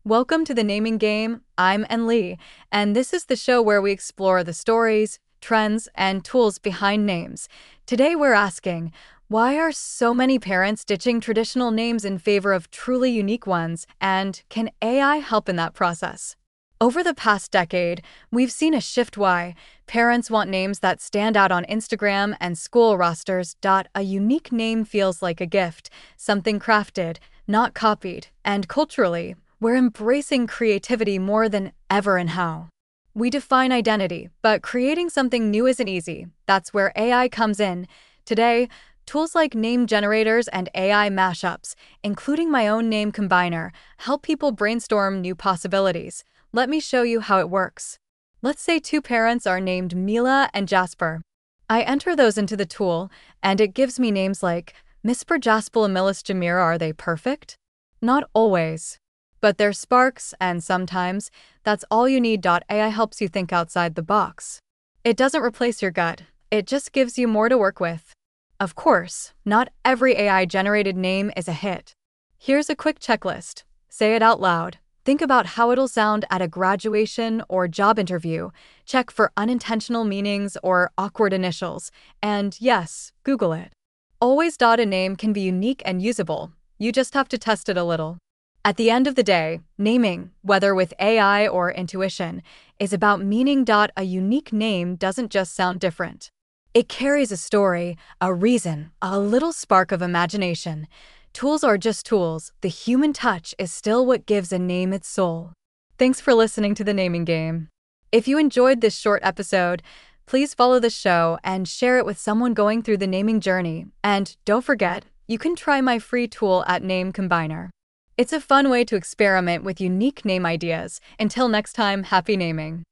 Welcome to the Naming Game. I'm Enli, and this is the show where we explore the stories, trends, and tools behind names. Today we're asking, why are so many parents ditching traditional names in favor of truly unique ones, and can AI help in that process? Over the past decade, we've seen a shift why parents want names that stand out on Instagram and school rosters. A unique name feels like a gift, something crafted, not copied, and culturally, we're embracing creativity more than ever in how we define identity, but creating something new isn't easy. That's where AI comes in. Today, tools like name generators and AI mashups, including my own name combiner, help people brainstorm new possibilities. Let me show you how it works. Let's say two parents are named Mila and Jasper. I enter those into the tool, and it gives me names like Mispr Jaspel Emilis Jamira. Are they perfect? Not always. But they're sparks, and sometimes that's all you need. AI helps you think outside the box. It doesn't replace your gut, it just gives you more to work with. Of course, not every AI-generated name is a hit. Here's a quick checklist. Say it out loud. Think about how it'll sound at a graduation or job interview. Check for unintentional meanings or awkward initials. And yes, Google it. Always. A name can be unique and usable. You just have to test it a little. At the end of the day, naming, whether with AI or intuition, is about meaning. A unique name doesn't just sound different. It carries a story, a reason, a little spark of imagination. Tools are just tools. The human touch is still what gives a name its soul. Thanks for listening to The Naming Game. If you enjoyed this short episode, please follow the show and share it with someone going through the naming journey. And don't forget, you can try my free tool at Name Combiner. It's a fun way to experiment with unique name ideas. Until next time, happy naming.